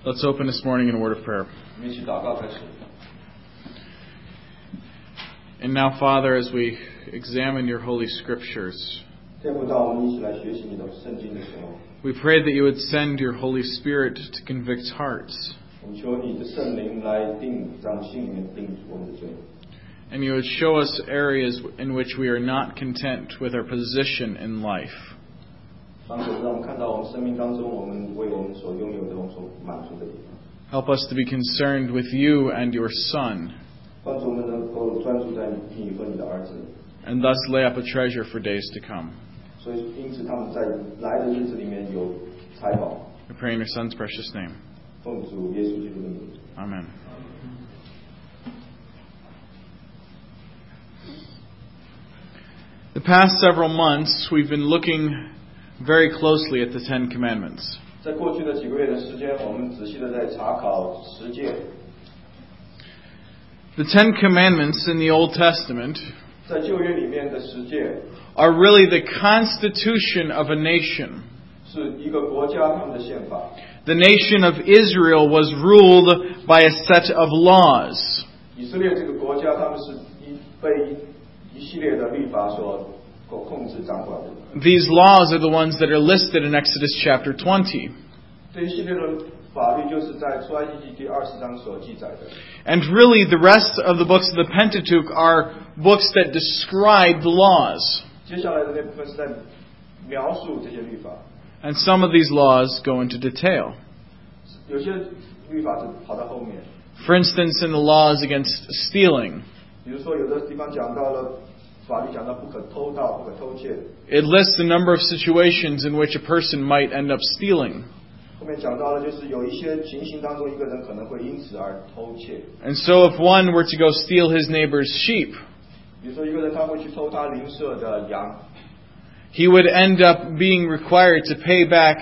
Let's open this morning in a word of prayer. 我们一起祷告开始。 And now, Father, as we examine your holy scriptures, 天父，当我们一起来学习你的圣经的时候， we pray that you would send your Holy Spirit to convict hearts, 我们求你的圣灵来让心里面定住我们的罪， and you would show us areas in which we are not content with our position in life. 帮助让我们看到我们生命当中我们为我们所拥有的我们所满足的地方， Help us to be concerned with you and your Son, 帮助我们能够专注在你和你的儿子， and thus lay up a treasure for days to come. 所以因此他们在来的日子里面有财宝。 We pray in your Son's precious name. 奉主耶稣基督的名。 Amen. The past several months, we've been looking very closely at the Ten Commandments. 在过去的几个月的时间，我们仔细的在查考十诫。 The Ten Commandments in the Old Testament 在旧约里面的十诫 are really the constitution of a nation. 是一个国家他们的宪法。 The nation of Israel was ruled by a set of laws. 以色列这个国家，他们是被一系列的律法所控制掌管的。 These laws are the ones that are listed in Exodus chapter 20. 这一系列的法律就是在出埃及记第20章所记载的。 And really, the rest of the books of the Pentateuch are books that describe the laws. 接下来的那部分是在描述这些律法。 And some of these laws go into detail. 有些律法是跑到后面。 For instance, in the laws against stealing, 比如说，有的地方讲到了法律讲到不可偷盗、不可偷窃。 it lists a number of situations in which a person might end up stealing. 后面讲到了，就是有一些情形当中，一个人可能会因此而偷窃。 And so if one were to go steal his neighbor's sheep, 比如说，一个人他会去偷他邻舍的羊， he would end up being required to pay back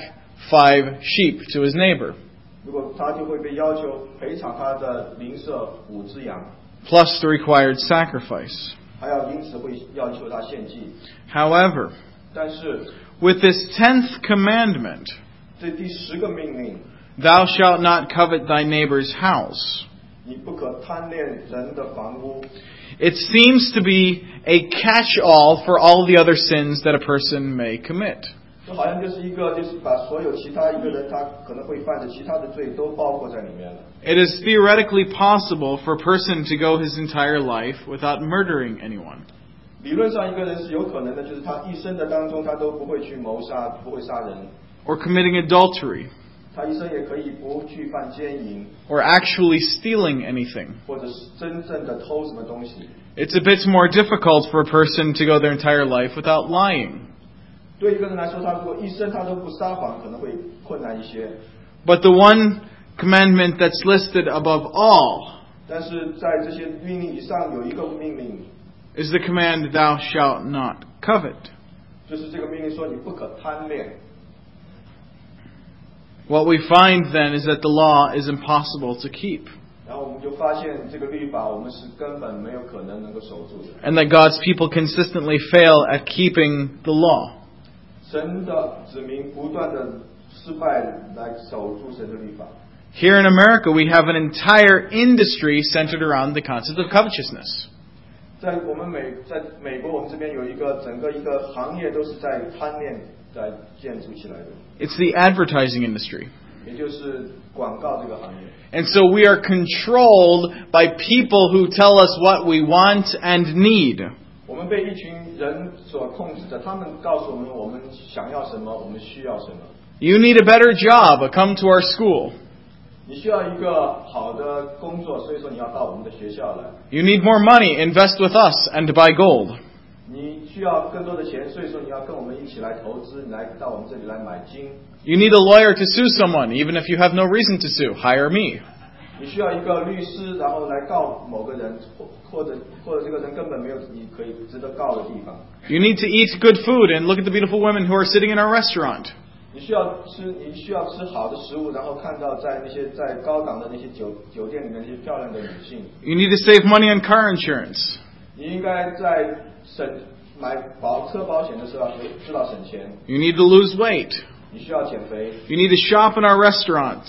5 sheep to his neighbor, 如果他就会被要求赔偿他的邻舍5只羊， plus the required sacrifice. 还要因此会要求他献祭。 However, 但是 with this 10th commandment, 这第10个命令， thou shalt not covet thy neighbor's house, 你不可贪恋人的房屋， it seems to be a catch-all for all the other sins that a person may commit. 就好像就是把所有其他一个人他可能会犯的其他的罪都包括在里面了。 It is theoretically possible for a person to go his entire life without murdering anyone. 理论上一个人是有可能的，就是他一生的当中他都不会去谋杀，不会杀人， Or committing adultery, 他一生也可以不去犯奸淫， or actually stealing anything. 或者是真正的偷什么东西。 It's a bit more difficult for a person to go their entire life without lying. 对一个人来说，他如果一生他都不撒谎，可能会困难一些。 But the one commandment that's listed above all 但是在这些命令以上有一个命令， is the command, thou shalt not covet. 就是这个命令说你不可贪恋。 What we find then is that the law is impossible to keep, 然后我们就发现这个律法我们是根本没有可能能够守住的。 and that God's people consistently fail at keeping the law. 神的子民不断的失败来守住神的律法。 Here in America, we have an entire industry centered around the concept of covetousness. 在美国，我们这边有整个一个行业都是在贪恋来建筑起来的， It's the advertising industry. 也就是广告这个行业。 And so we are controlled by people who tell us what we want and need. 我们被一群人所控制着，他们告诉我们我们想要什么，我们需要什么。 You need a better job, come to our school. 你需要一个好的工作，所以说你要到我们的学校来。 You need more money, invest with us and buy gold. 你需要更多的钱，所以说你要跟我们一起来投资，你来到我们这里来买金。 You need a lawyer to sue someone, even if you have no reason to sue. Hire me. 你需要一个律师，然后来告某个人，或者这个人根本没有你可以值得告的地方。 You need to eat good food and look at the beautiful women who are sitting in our restaurant. 你需要吃好的食物，然后看到在高档的那些酒店里面那些漂亮的女性。 You need to save money on car insurance. 你应该在买车保险的时候知道省钱。 You need to lose weight. 你需要减肥。 You need to shop in our restaurants.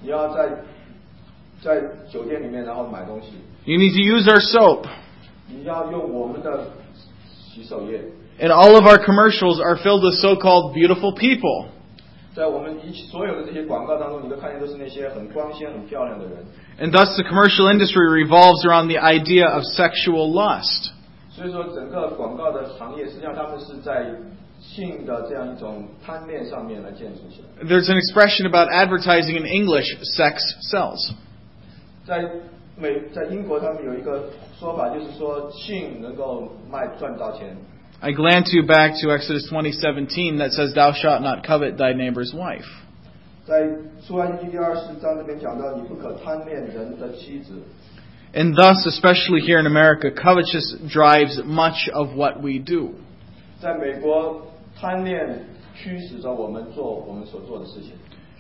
你要在酒店里面然后买东西， You need to use our soap. 你要用我们的洗手液。 And all of our commercials are filled with so-called beautiful people. 在我们所有的这些广告当中，你都看见都是那些很光鲜、很漂亮的人。 And thus the commercial industry revolves around the idea of sexual lust. 所以说，整个广告的行业，实际上他们是在性的这样一种贪恋上面来建筑起来。 There's an expression about advertising in English, sex sells. 在英国，他们有一个说法，就是说性能够赚到钱。 I glance you back to Exodus 20:17 that says, "Thou shalt not covet thy neighbor's wife." 在出埃及记第24章这边讲到，你不可贪恋人的妻子。 And thus, especially here in America, covetousness drives much of what we do. 在美国，贪恋驱使着我们做我们所做的事情。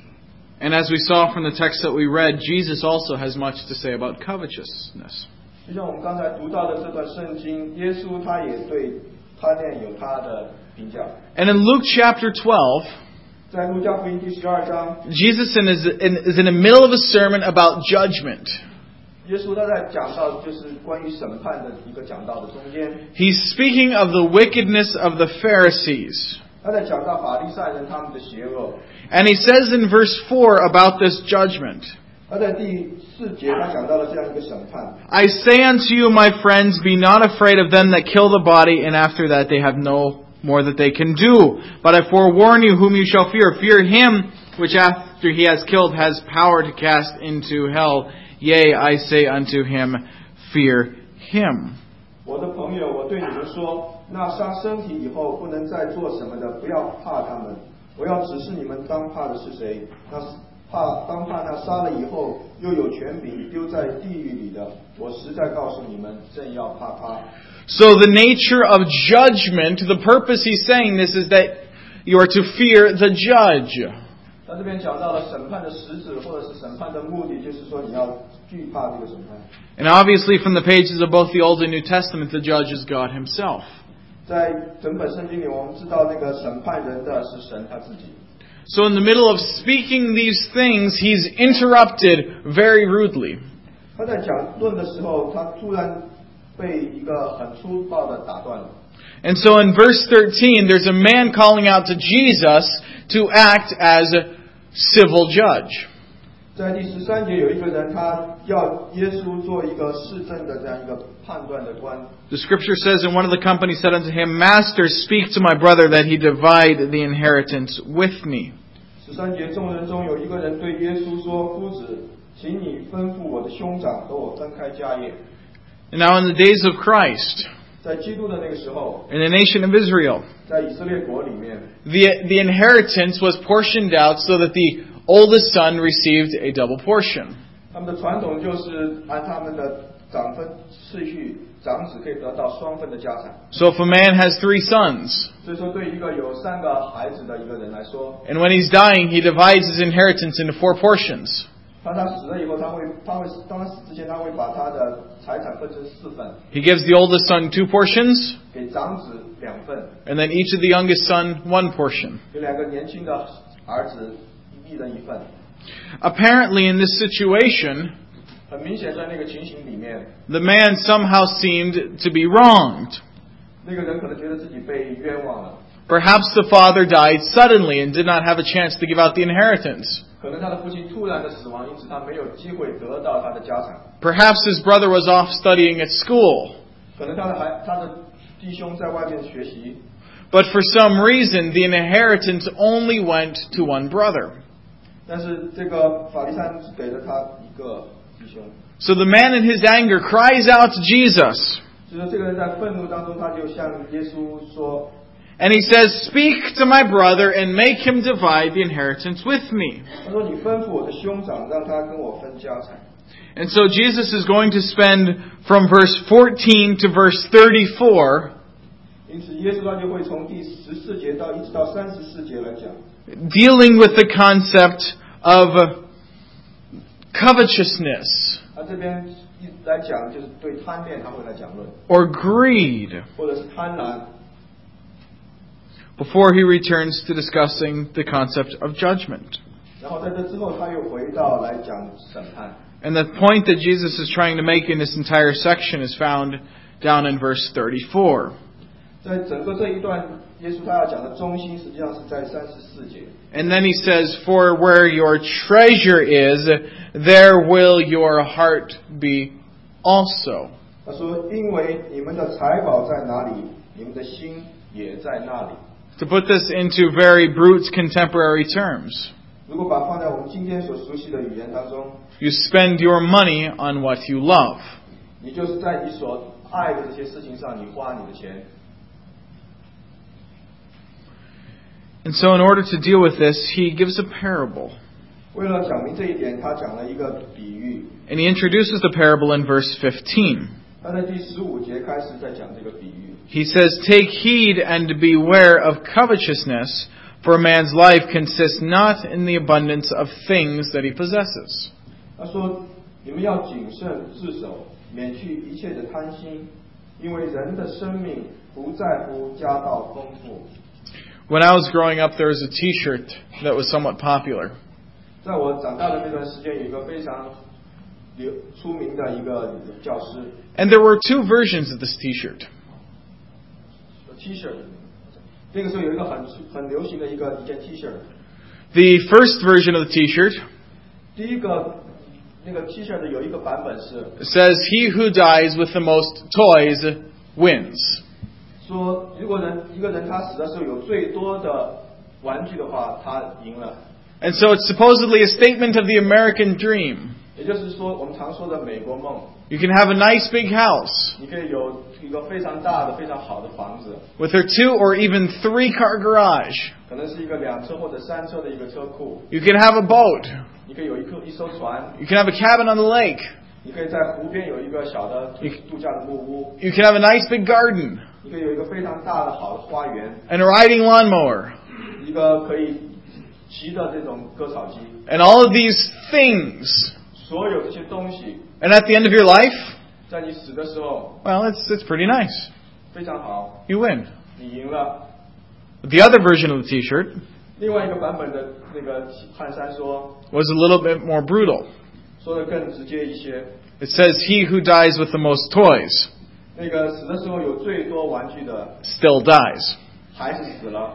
And as we saw from the text that we read, Jesus also has much to say about covetousness. 就像我们刚才读到的这段圣经，耶稣他也对贪恋有他的评价。 And in Luke chapter 12, 在路加福音第12章， Jesus is in the middle of a sermon about judgment. 耶稣他在讲到就是关于审判的一个讲道的中间， He's speaking of the wickedness of the Pharisees. 他在讲到法利赛人他们的邪恶。 And he says in verse 4 about this judgment, 他在第4节他讲到了这样一个审判。 I say unto you, my friends, be not afraid of them that kill the body, and after that they have no more that they can do. But I forewarn you whom you shall fear. Fear him which after he has killed has power to cast into hell. Yea, I say unto him, fear him. 我的朋友，我对你们说，那杀身体以后不能再做什么的，不要怕他们。我要指示你们当怕的是谁？当怕那杀了以后又有权柄丢在地狱里的。我实在告诉你们，正要怕他。 So the nature of judgment, the purpose he's saying this is that you are to fear the judge. 他这边讲到了审判的实质，或者是审判的目的，就是说你要惧怕这个审判。 And obviously from the pages of both the Old and New Testament, the judge is God himself. 在整本圣经里，我们知道那个审判人的是神他自己。 So in the middle of speaking these things, he's interrupted very rudely. 他在讲论的时候，他突然被一个很粗暴的打断了。 And so in verse 13, there's a man calling out to Jesus to act as a civil judge. 在第13节有一个人，他要耶稣做一个市政的这样一个判断的官。 The scripture says, and one of the company said unto him, Master, speak to my brother that he divide the inheritance with me. 13节众人中有一个人对耶稣说：“夫子，请你吩咐我的兄长和我分开家业。” And now in the days of Christ, 在基督的那个时候， in the nation of Israel, 在以色列国里面， the inheritance was portioned out so that the oldest son received a double portion. 他们的传统就是按他们的长分次序，长子可以得到双份的家产。 So if a man has 3 sons, 所以说，对一个有3个孩子的一个人来说， and when he's dying, he divides his inheritance into 4 portions. 当他死了以后，当他死之前，他会把他的财产分成4份， He gives the oldest son 2 portions, 给长子2份， and then each of the youngest son 1 portion. 给2个年轻的儿子一人1份。 Apparently in this situation, 很明显，在那个情形里面， the man somehow seemed to be wronged. 那个人可能觉得自己被冤枉了， Perhaps the father died suddenly and did not have a chance to give out the inheritance. 可能他的父亲突然的死亡，因此他没有机会得到他的家产。 Perhaps his brother was off studying at school. 可能他的弟兄在外面学习， But for some reason, the inheritance only went to one brother. 但是这个法利赛人只给了他一个弟兄。 So the man in his anger cries out to Jesus. 所以说，这个人在愤怒当中，他就向耶稣说。 And he says, Speak to my brother and make him divide the inheritance with me. 他说：“你吩咐我的兄长，让他跟我分家产。” And so Jesus is going to spend from verse 14 to verse 34 因此，耶稣他就会从第14节到一直到34节来讲， dealing with the concept of covetousness 他这边来讲就是对贪恋他会来讲论， or greed, 或者是贪婪。 before he returns to discussing the concept of judgment. 然后在这之后，他又回到来讲审判。 And the point that Jesus is trying to make in this entire section is found down in verse 34. 在整个这一段，耶稣他要讲的中心，实际上是在34节。 And then he says, "For where your treasure is, there will your heart be also." 他说：“因为你们的财宝在哪里，你们的心也在那里。” To put this into very brute contemporary terms, 如果把放在我们今天所熟悉的语言当中， you spend your money on what you love. 你就是在你所爱的这些事情上，你花你的钱。 And so in order to deal with this, he gives a parable. 为了讲明这一点，他讲了一个比喻。 And he introduces the parable in verse 15. 他在第15节开始在讲这个比喻。 He says, "Take heed and beware of covetousness, for a man's life consists not in the abundance of things that he possesses." 他说：“你们要谨慎自守，免去一切的贪心，因为人的生命不在乎家道丰富。” When I was growing up, there was a T-shirt that was somewhat popular. 在我长大的那段时间，有一个非常出名的一个教师。 And there were two versions of this T-shirt. T-shirt， 那个时候有一个很流行的一件 T-shirt。 The first version of the T-shirt 第一个那个 T-shirt 有一个版本是 says, "He who dies with the most toys wins." 说，如果一个人他死的时候有最多的玩具的话，他赢了。 And so it's supposedly a statement of the American dream. 也就是说，我们常说的美国梦， You can have a nice big house 你可以有一个非常大的、非常好的房子， with a 2 or even 3-car garage. 可能是一个2车或者3车的一个车库。 You can have a boat. 你可以有一艘船， You can have a cabin on the lake. 你可以在湖边有一个小的度假的木屋， You can have a nice big garden 你可以有一个非常大的好的花园， and a riding lawnmower. 一个可以骑的这种割草机， And all of these things. 所有这些东西， And at the end of your life, 在你死的时候 well, it's pretty nice. 非常好， You win. 你赢了。 But the other version of the T-shirt 另外一个版本的那个汉衫说 was a little bit more brutal. 说的更直接一些， It says, "He who dies with the most toys 那个死的时候有最多玩具的 still dies. 还是死了。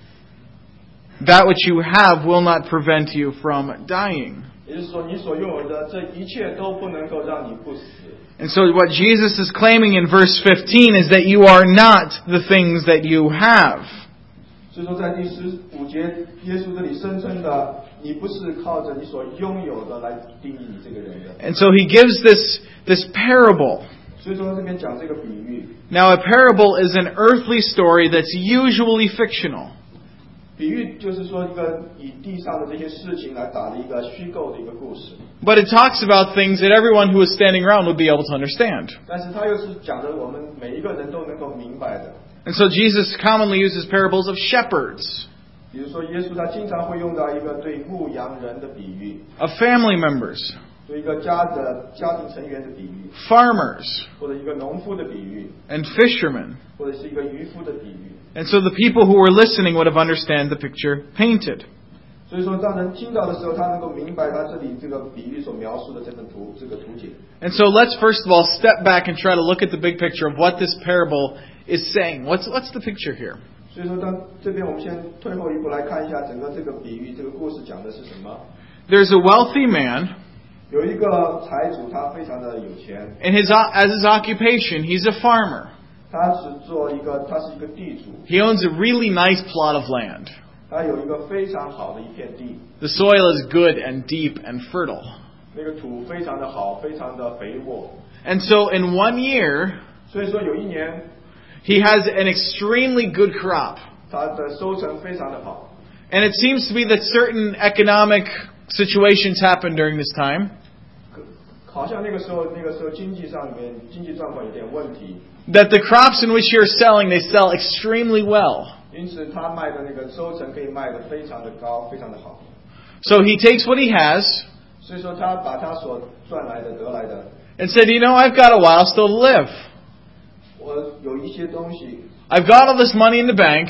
That which you have will not prevent you from dying." 也就是说，你所拥有的这一切都不能够让你不死。 And so what Jesus is claiming in verse 15 is that you are not the things that you have. 所以说，在第15节，耶稣这里声称的，你不是靠着你所拥有的来定义你这个人的。 And so he gives this parable. 所以说，这边讲这个比喻， Now a parable is an earthly story that's usually fictional. 比喻就是说一个以地上的这些事情来打的一个虚构的一个故事， But it talks about things that everyone who is standing around would be able to understand. 但是它又是讲的我们每一个人都能够明白的。 And so Jesus commonly uses parables of shepherds, 比如说，耶稣他经常会用到一个对牧羊人的比喻， of family members, 对一个家庭成员的比喻， farmers, 或者一个农夫的比喻， and fishermen. 或者是一个渔夫的比喻。 And so the people who were listening would have understood the picture painted. 所以说，当人听到的时候，他能够明白他这里这个比喻所描述的这个图景。 And so let's first of all step back and try to look at the big picture of what this parable is saying. What's the picture here? 所以说，当这边我们先退后一步来看一下整个这个比喻，这个故事讲的是什么？ There's a wealthy man, 有一个财主，他非常的有钱， and as his occupation, he's a farmer. 他是一个地主， He owns a really nice plot of land. 他有一个非常好的一片地， The soil is good and deep and fertile. 那个土非常的好，非常的肥沃。 And so in 1 year, 所以说有一年， he has an extremely good crop. 他的收成非常的好。 And it seems to be that certain economic situations happen during this time 好像那个时候经济状况有点问题， that the crops in which you're selling, they sell extremely well. 因此他卖的那个收成可以卖得非常的高，非常的好。 So he takes what he has 所以说他把他所赚来的得来的， and said, I've got a while still to live. 我有一些东西， I've got all this money in the bank.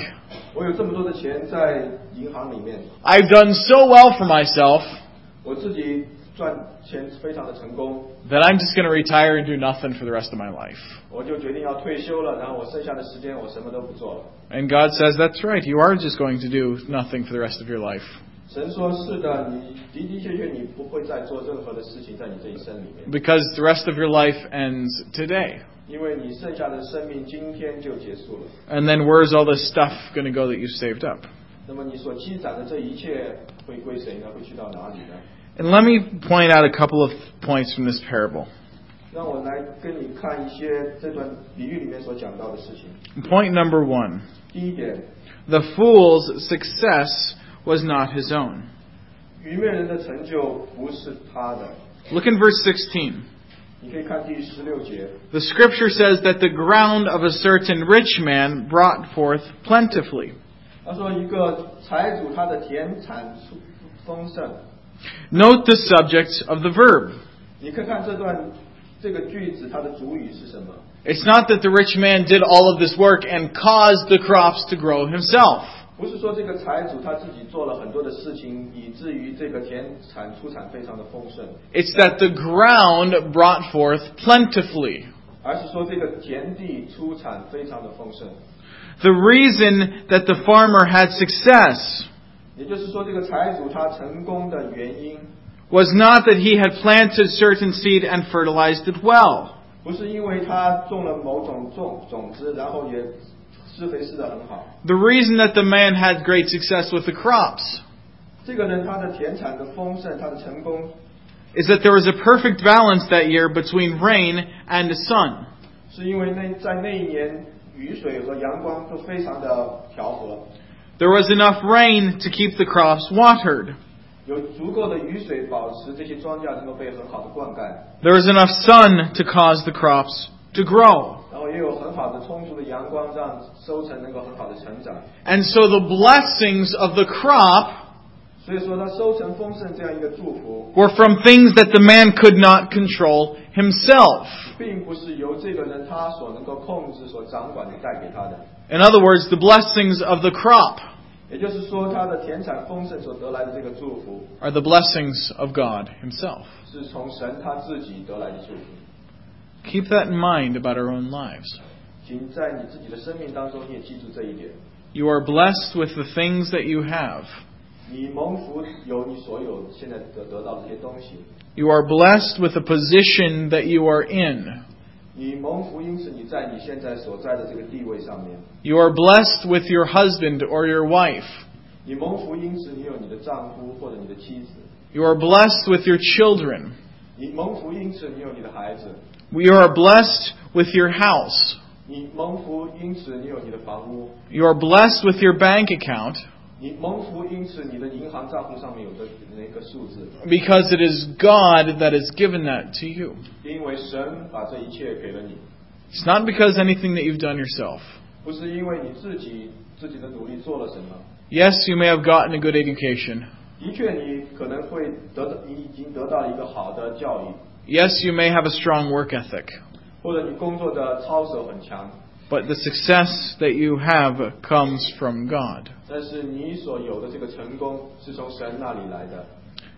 我有这么多的钱在银行里面， I've done so well for myself 我自己赚钱非常的成功， that I'm just going to retire and do nothing for the rest of my life. 我就决定要退休了，然后我剩下的时间我什么都不做了。 And God says, that's right, you are just going to do nothing for the rest of your life. 神说是的，你的的确确你不会再做任何的事情在你这一生里面， Because the rest of your life ends today. 因为你剩下的生命今天就结束了。 And then where's all this stuff going to go that you've saved up? 那么你所积攒的这一切会归谁呢？会去到哪里呢？ And let me point out a couple of points from this parable. 让我来跟你看一些这段比喻里面所讲到的事情。 Point number 1. 第一点， The fool's success was not his own. 愚昧人的成就不是他的。 Look in verse 16. 你可以看第16节， The scripture says that the ground of a certain rich man brought forth plentifully. 他说一个财主他的田产丰盛。 Note the subject of the verb. 你看看这个句子它的主语是什么？ It's not that the rich man did all of this work and caused the crops to grow himself. 不是说这个财主他自己做了很多的事情，以至于这个田产出产非常的丰盛， It's that the ground brought forth plentifully. 而是说这个田地出产非常的丰盛。 The reason that the farmer had success 也就是说，这个财主他成功的原因， was not that he had planted certain seed and fertilized it well. 不是因为他种了某种种子，然后也施肥施得很好。 The reason that the man had great success with the crops 这个人他的田产的丰盛，他的成功， is that there was a perfect balance that year between rain and the sun. 是因为在那一年雨水和阳光都非常的调和， There was enough rain to keep the crops watered. 有足够的雨水保持这些庄稼能够被很好的灌溉， There was enough sun to cause the crops to grow. 然后也有很好的充足的阳光，让收成能够很好的成长。 And so the blessings of the crop 所以说，他收成丰盛这样一个祝福， were from things that the man could not control himself. 并不是由这个人他所能够控制、所掌管的带给他的。 In other words, the blessings of the crop 也就是说，他的田产丰盛所得来的这个祝福， are the blessings of God Himself. 是从神他自己得来的祝福。 Keep that in mind about our own lives. 请在你自己的生命当中，你也记住这一点： You are blessed with the things that you have. 你蒙福有你所有现在得到的这些东西， You are blessed with the position that you are in. 你蒙福，因此你在你现在所在的这个地位上面， You are blessed with your husband or your wife. 你蒙福，因此你有你的丈夫或者你的妻子， You are blessed with your children. 你蒙福，因此你有你的孩子， You are blessed with your house. 你蒙福，因此你有你的房屋， You are blessed with your bank account 你蒙福，因此你的银行账户上面有的那个数字， because it is God that has given that to you. 因为神把这一切给了你， It's not because anything that you've done yourself. 不是因为你自己的努力做了什么。 Yes, you may have gotten a good education. 的确，你可能会你已经得到了一个好的教育， Yes, you may have a strong work ethic. 或者你工作的操守很强， But the success that you have comes from God. 但是你所有的这个成功是从神那里来的。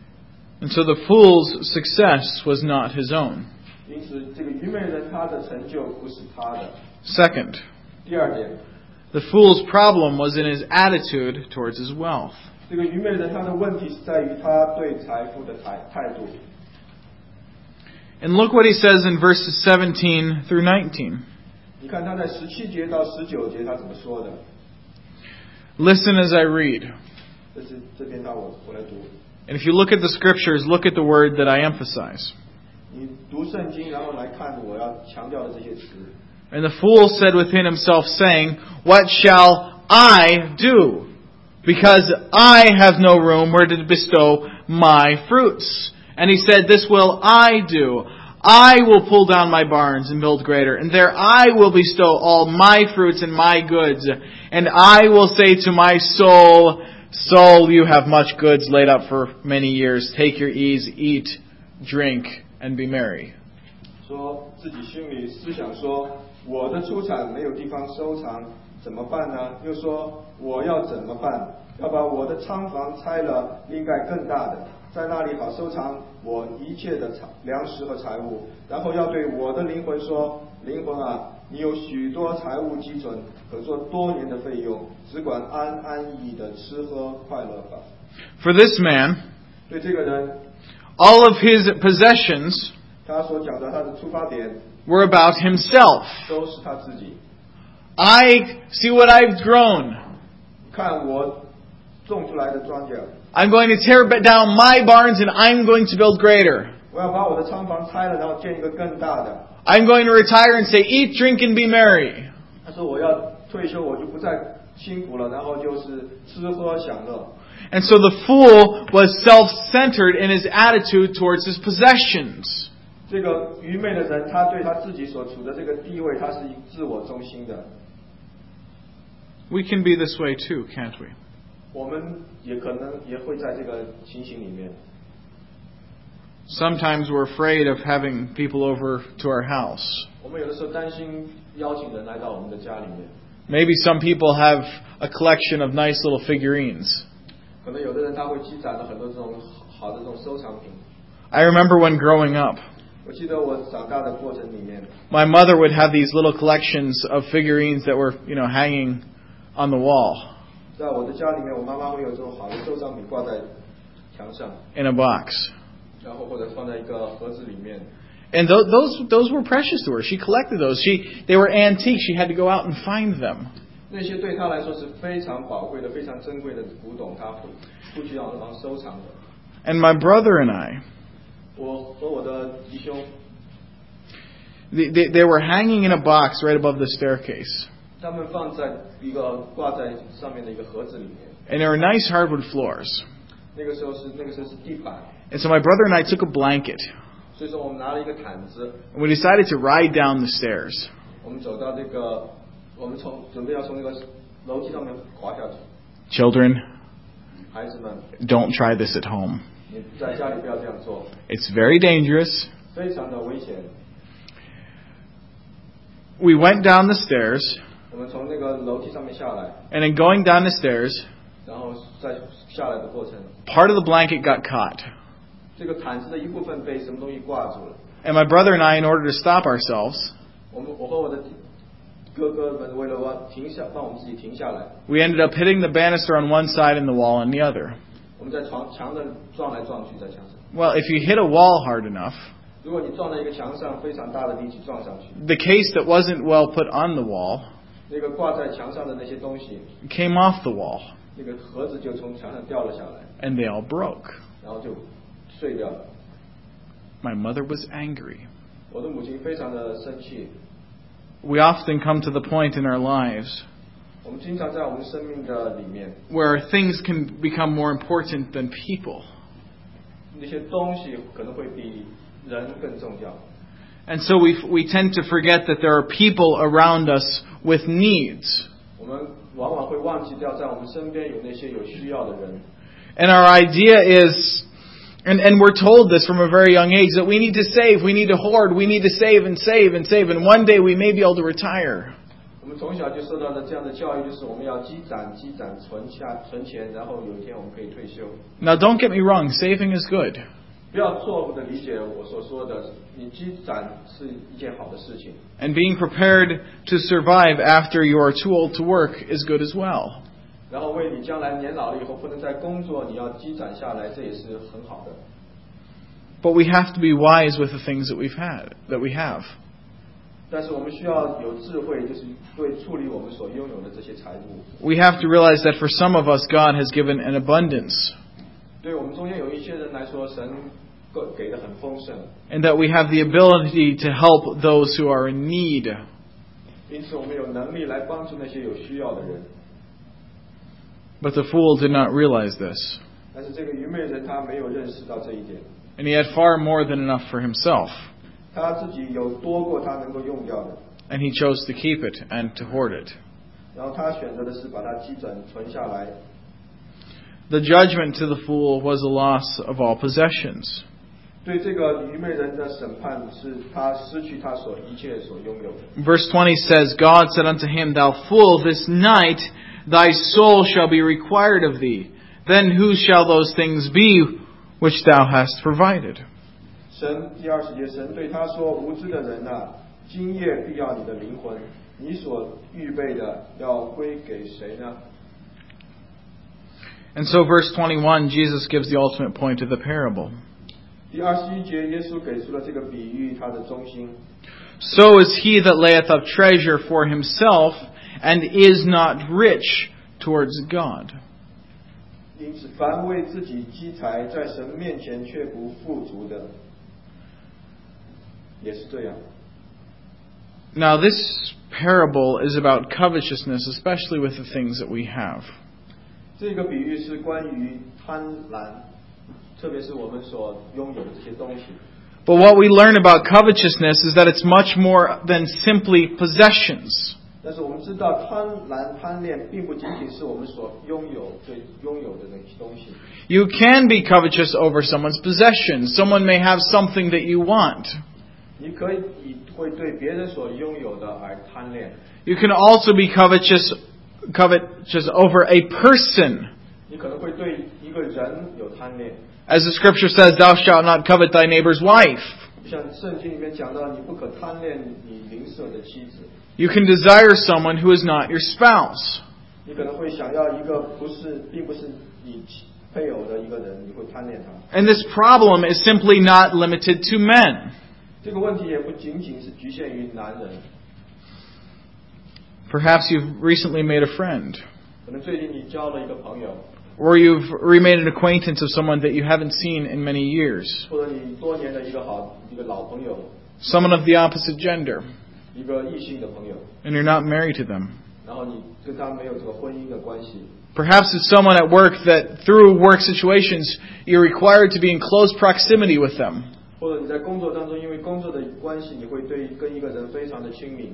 And so the fool's success was not his own. 因此，这个愚昧人他的成就不是他的。 Second, 第二点， the fool's problem was in his attitude towards his wealth. 这个愚昧人他的问题是在于他对财富的态度。 And look what he says in verses 17 through 19. 你看他在17节到19节他怎么说的？ Listen as I read. 这边我来读。 And if you look at the scriptures, look at the word that I emphasize. 你读圣经，然后来看我要强调的这些词。 And the fool said within himself, saying, What shall I do? Because I have no room where to bestow my fruits. And he said, This will I do. I will pull down my barns and build greater, and there I will bestow all my fruits and my goods. And I will say to my soul, Soul, you have much goods laid up for many years. Take your ease, eat, drink, and be merry. 说自己心里思想说，我的出产没有地方收藏， 怎么办呢？又说我要怎么办？要把我的仓房拆了，另盖更大的，在那里好收藏我一切的粮食和财物。然后要对我的灵魂说：灵魂啊，你有许多财物积存，可做多年的费用，只管安安逸逸的吃喝快乐吧。 For this man, 对这个人， all of his possessions 他所讲的他的出发点 were about himself. 都是他自己。 I see what I've grown. 看我种出来的庄稼， I'm going to tear down my barns and I'm going to build greater. 我要把我的仓房拆了，然后建一个更大的。 I'm going to retire and say, eat, drink, and be merry. 他说我要退休，我就不再辛苦了，然后就是吃喝享乐。 And so the fool was self-centered in his attitude towards his possessions. 这个愚昧的人，他对他自己所处的这个地位，他是自我中心的。 We can be this way too, can't we? 我们也可能也会在这个情形里面。 Sometimes we're afraid of having people over to our house. 我们有的时候担心邀请人来到我们的家里面。 Maybe some people have a collection of nice little figurines. 可能有的人他会积攒了很多这种好的这种收藏品。 I remember when growing up, 我记得我长大的过程里面， my mother would have these little collections of figurines that were, hanging on the wall 在我的家里面，我妈妈会有这种好的收藏品挂在墙上， in a box. 然后或者放在一个盒子里面。 And those were precious to her. She collected those. They were antiques. She had to go out and find them. 那些对她来说是非常宝贵的、非常珍贵的古董，她会去让收藏的。 And my brother and I, 我和我的弟兄， they were hanging in a box right above the staircase. 他们放在一个挂在上面的一个盒子里面。 And there were nice hardwood floors. 那个时候是地板， And so my brother and I took a blanket. 所以说我们拿了一个毯子， And we decided to ride down the stairs. 我们走到我们准备要从那个楼梯上面滑下去。 Children, 孩子们， don't try this at home. 你在家里不要这样做， It's very dangerous. 非常的危险。 We went down the stairs, 我们从那个楼梯上面下来， and in going down the stairs, 然后在下来的过程， part of the blanket got caught. 这个毯子的一部分被什么东西挂住了。 And my brother and I, in order to stop ourselves, 我和我的哥哥们为了让我们自己停下来， we ended up hitting the banister on one side and the wall on the other. 我们在墙上撞来撞去，在墙上。 Well, if you hit a wall hard enough, 如果你撞在一个墙上，非常大的力气撞上去， the case that wasn't well put on the wall 那个挂在墙上的那些东西， came off the wall, 那个盒子就从墙上掉了下来， and they all broke. 然后就碎掉了。 My mother was angry. 我的母亲非常的生气。 We often come to the point in our lives 我们经常在我们生命的里面， where things can become more important than people. 那些东西可能会比人更重要。 And so we tend to forget that there are people around us with needs. 我们往往会忘记掉，在我们身边有那些有需要的人。 And our idea is, and we're told this from a very young age, that we need to save, we need to hoard, we need to save and save and save, and one day we may be able to retire. 我们从小就受到的这样的教育，就是我们要积攒、存钱，然后有一天我们可以退休。 Now don't get me wrong, saving is good. 不要错误的理解我所说的，你积攒是一件好的事情。 And being prepared to survive after you are too old to work is good as well. 然后为你将来年老了以后不能再工作，你要积攒下来，这也是很好的。 But we have to be wise with the things that we have. 但是我们需要有智慧，就是对处理我们所拥有的这些财物。 We have to realize that for some of us, God has given an abundance. 对我们中间有一些人来说，神给的很丰盛， And that we have the ability to help those who are in need. 因此我们有能力来帮助那些有需要的人。 But the fool did not realize this. 但是这个愚昧人他没有认识到这一点， And he had far more than enough for himself. 他自己有多过他能够用掉的， And he chose to keep it and to hoard it. 然后他选择的是把它积攒存下来。 The judgment to the fool was a loss of all possessions. 对这个愚昧人的审判是他失去他所一切所拥有的。 Verse 20 says, God said unto him, Thou fool, this night thy soul shall be required of thee. Then whose shall those things be which thou hast provided? 神第20节，神对他说：“无知的人啊，今夜必要你的灵魂，你所预备的要归给谁呢？” And so verse 21, Jesus gives the ultimate point of the parable. 第21节，耶稣给出了这个比喻，它的中心。 So is he that layeth up treasure for himself, and is not rich towards God. 因此，凡为自己积财，在神面前却不富足的，也是这样。 Now this parable is about covetousness, especially with the things that we have. 这个比喻是关于贪婪，特别是我们所拥有的这些东西。 But what we learn about covetousness is that it's much more than simply possessions. 但是我们知道，贪婪、贪恋并不仅仅是我们所拥有的那些东西。 You can be covetous over someone's possessions. Someone may have something that you want. 你可以会对别人所拥有的而贪恋。 You can also be covetous over a person. 你可能会对一个人有贪恋。 As the scripture says, Thou shalt not covet thy neighbor's wife. 像圣经里面讲到，你不可贪恋你邻舍的妻子。 You can desire someone who is not your spouse. 你可能会想要一个并不是你配偶的一个人，你会贪恋他。 And this problem is simply not limited to men. 这个问题也不仅仅是局限于男人。 Perhaps you've recently made a friend. 可能最近你交了一个朋友， Or you've remade an acquaintance of someone that you haven't seen in many years. 或者你多年的一个老朋友， Someone of the opposite gender. 一个异性的朋友， And you're not married to them. 然后你跟他没有这个婚姻的关系。 Perhaps it's someone at work that through work situations you're required to be in close proximity with them. 或者你在工作当中，因为工作的关系，你会跟一个人非常的亲密，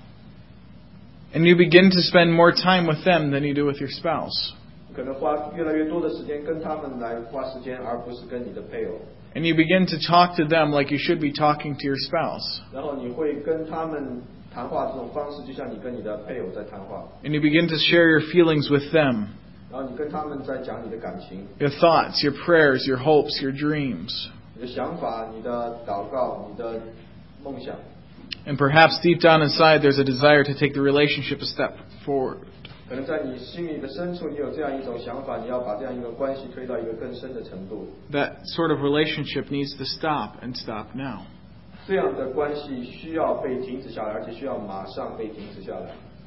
And you begin to spend more time with them than you do with your spouse. 你可能花越来越多的时间跟他们来花时间，而不是跟你的配偶。 And you begin to talk to them like you should be talking to your spouse. 然后你会跟他们谈话这种方式，就像你跟你的配偶在谈话。 And you begin to share your feelings with them. 然后你跟他们在讲你的感情、 Your thoughts, your prayers, your hopes, your dreams. 你的想法、你的祷告、你的梦想。 And perhaps deep down inside there's a desire to take the relationship a step forward. 可能在你心里的深处，你有这样一种想法，你要把这样一个关系推到一个更深的程度。 That sort of relationship needs to stop and stop now. 这样的关系需要被停止下来，而且需要马上被停止下来。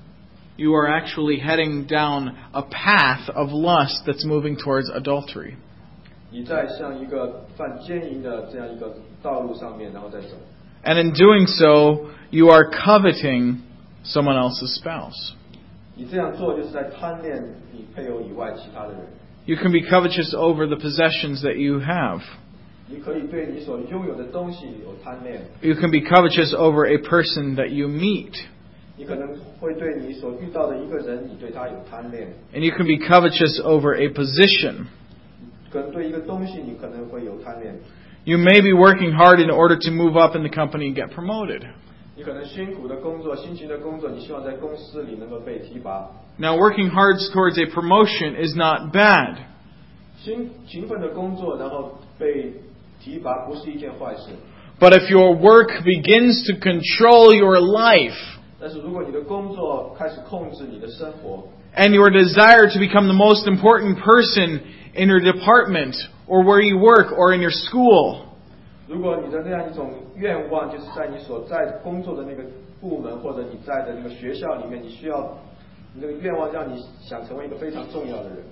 You are actually heading down a path of lust that's moving towards adultery. 你在向一个犯奸淫的这样一个道路上面，然后再走。 And in doing so, you are coveting someone else's spouse. 你这样做就是在贪恋你配偶以外其他的人。 You can be covetous over the possessions that you have. 你可以对你所拥有的东西有贪恋。 You can be covetous over a person that you meet. 你可能会对你所遇到的一个人，你对他有贪恋。 And you can be covetous over a position. 可能对一个东西，你可能会有贪恋。 You may be working hard in order to move up in the company and get promoted. 你可能辛苦的工作、辛勤的工作，你希望在公司里能够被提拔。 Now, working hard towards a promotion is not bad. 勤奋的工作，然后被提拔，不是一件坏事。 But if your work begins to control your life, 但是如果你的工作开始控制你的生活， and your desire to become the most important person in your department, or where you work, or in your school, 如果你的那样一种愿望，就是在你所在工作的那个部门或者你在的那个学校里面，你那个愿望让你想成为一个非常重要的人，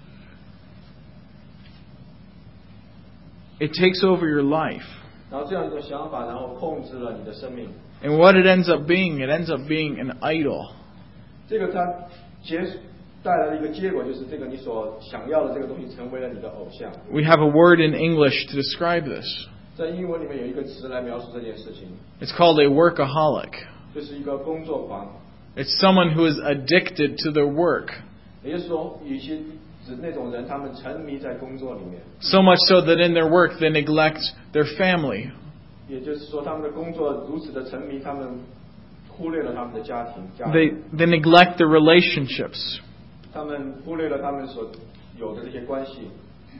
it takes over your life. 然后这样一种想法，然后控制了你的生命。 And what it ends up being an idol. 这个它带来的一个结果，就是这个你所想要的这个东西成为了你的偶像。 We have a word in English to describe this. 在英文里面有一个词来描述这件事情， It's called a workaholic. 就是一个工作狂。 It's someone who is addicted to their work. 也就是说，有些指那种人他们沉迷在工作里面。 So much so that in their work they neglect their family. 也就是说，他们的工作如此的沉迷，他们忽略了他们的家庭。 They neglect their relationships. 他们忽略了他们所有的这些关系。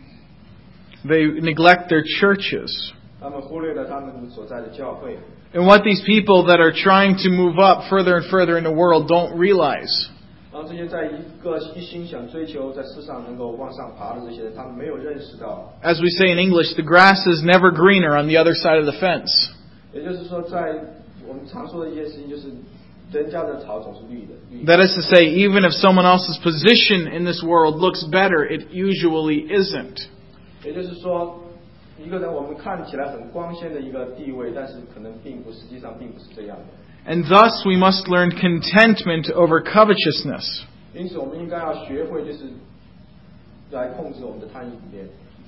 They neglect their churches. 他们忽略了他们所在的教会。 And what these people that are trying to move up further and further in the world don't realize. 然后这些在一心想追求在世上能够往上爬的这些人，他们没有认识到。 As we say in English, the grass is never greener on the other side of the fence. 也就是说，在我们常说的一件事情，就是人家的草总是绿的。 That is to say, even if someone else's position in this world looks better, it usually isn't. 也就是说，一个人我们看起来很光鲜的一个地位，但是可能实际上并不是这样的。 And thus we must learn contentment over covetousness. 因此，我们应该要学会，就是来控制我们的贪念。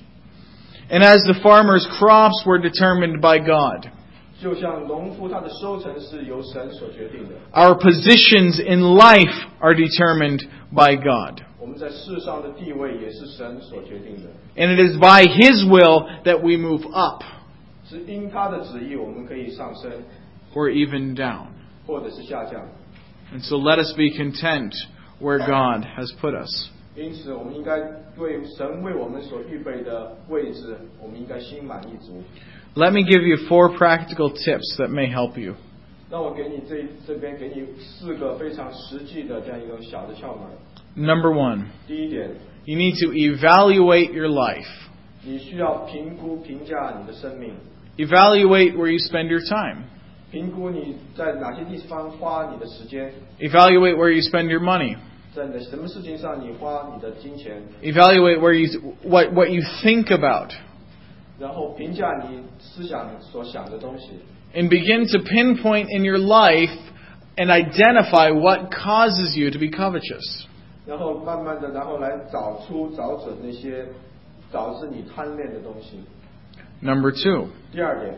And as the farmer's crops were determined by God, 就像农夫他的收成是由神所决定的， our positions in life are determined by God. 我们在世上的地位也是神所决定的， And it is by His will that we move up 是因他的旨意，我们可以上升， or even down. 或者是下降。 And so let us be content where God has put us. 因此，我们应该对神为我们所预备的位置，我们应该心满意足。 Let me give you 4 practical tips that may help you. 让我给你这边给你4个非常实际的这样一个小的窍门。 Number 1, 第一点， you need to evaluate your life. 你需要评价你的生命， Evaluate where you spend your time. 评估你在哪些地方花你的时间， Evaluate where you spend your money. 在你的什么事情上你花你的金钱， Evaluate what you think about. 然后评价你思想所想的东西， And begin to pinpoint in your life and identify what causes you to be covetous. 然后慢慢的，然后来找准那些导致你贪恋的东西。 Number 2, 第二点，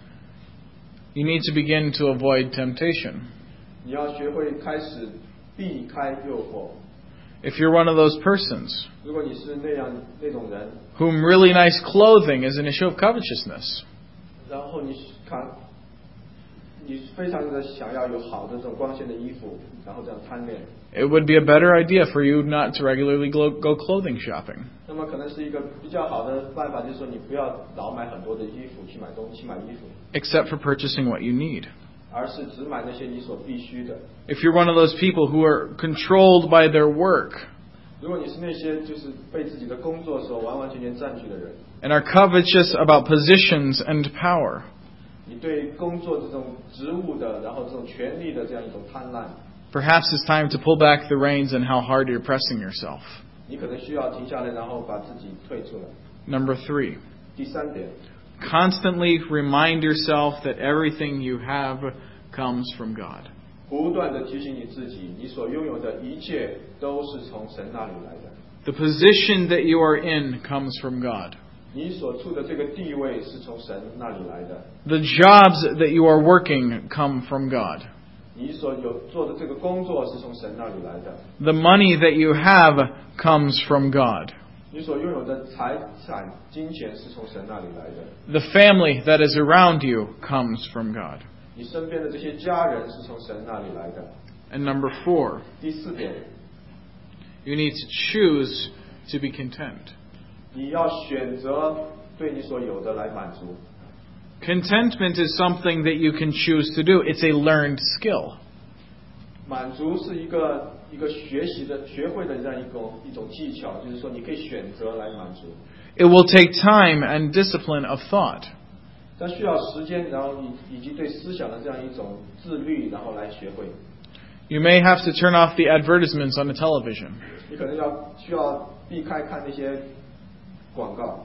you need to begin to avoid temptation. 你要学会开始避开诱惑。 If you're one of those persons 如果你是那种人， whom really nice clothing is an issue of covetousness, 然后你非常的想要有好的这种光鲜的衣服，然后这样贪恋， it would be a better idea for you not to regularly go clothing shopping. 那么可能是一个比较好的办法，就是说你不要老买很多的衣服去买衣服， Except for purchasing what you need. 而是只买那些你所必须的。 If you're one of those people who are controlled by their work 如果你是那些就是被自己的工作所完完全全占据的人， and are covetous about positions and power, 你对工作这种职务的，然后这种权力的这样一种贪婪， perhaps it's time to pull back the reins on how hard you're pressing yourself. 你可能需要停下来，然后把自己退出来。 Number 3, 第三点， constantly remind yourself that everything you have comes from God. 不断的提醒你自己，你所拥有的一切都是从神那里来的。 The position that you are in comes from God. 你所处的这个地位是从神那里来的， The jobs that you are working come from God. 你所做的这个工作是从神那里来的， The money that you have comes from God. 你所拥有的财产、金钱是从神那里来的， The family that is around you comes from God. 你身边的这些家人是从神那里来的。 And number 4, 第四点， you need to choose to be content. 你要选择对你所有的来满足。 Contentment is something that you can choose to do. It's a learned skill. 满足是一个学会的这样一种技巧，就是说你可以选择来满足。 It will take time and discipline of thought. 它需要时间，然后以及对思想的这样一种自律，然后来学会。 You may have to turn off the advertisements on the television. 你可能需要避开看那些广告。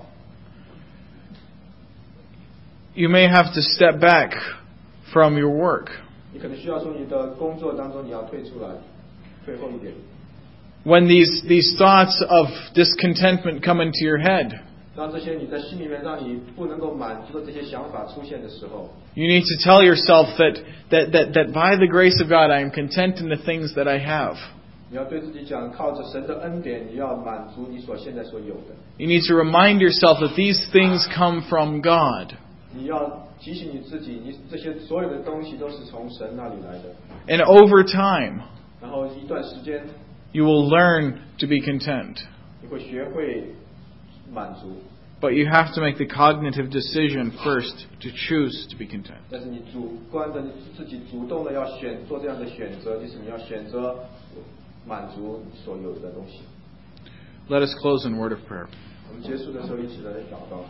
You may have to step back from your work. 你可能需要从你的工作当中你要退出来，退后一点。 When these thoughts of discontentment come into your head, 当这些你在心里面让你不能够满足的这些想法出现的时候， you need to tell yourself that by the grace of God I am content in the things that I have. 你要对自己讲，靠着神的恩典，你要满足你现在所有的。 You need to remind yourself that these things come from God. 你要提醒你自己，你这些所有的东西都是从神那里来的。 And over time, 然后一段时间， you will learn to be content. 你会学会满足。 But you have to make the cognitive decision first to choose to be content. 但是你主观的自己主动的要做这样的选择，就是你要选择满足所有的东西。 Let us close in word of prayer. 我们结束的时候一起来祷告。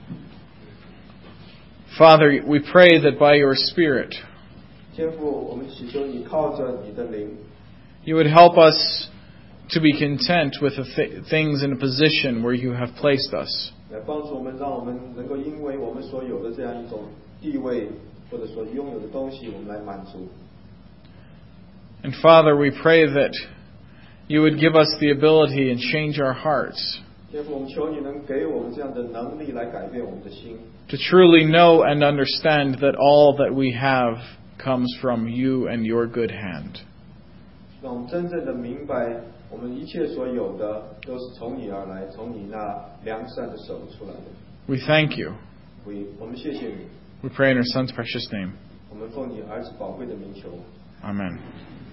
Father, we pray that by your Spirit, 天父，我们祈求你靠着你的灵， you would help us to be content with the things in a position where you have placed us. 来帮助我们，让我们能够因为我们所有的这样一种地位或者所拥有的东西，我们来满足。 And Father, we pray that you would give us the ability and change our hearts 天父，我们求你能给我们这样的能力来改变我们的心， to truly know and understand that all that we have comes from you and your good hand. 让我们真正的明白，我们一切所有的都是从你而来，从你那良善的手出来的。 We thank you. 我们谢谢你， We pray in your Son's precious name. 我们奉你儿子宝贵的名求。 Amen.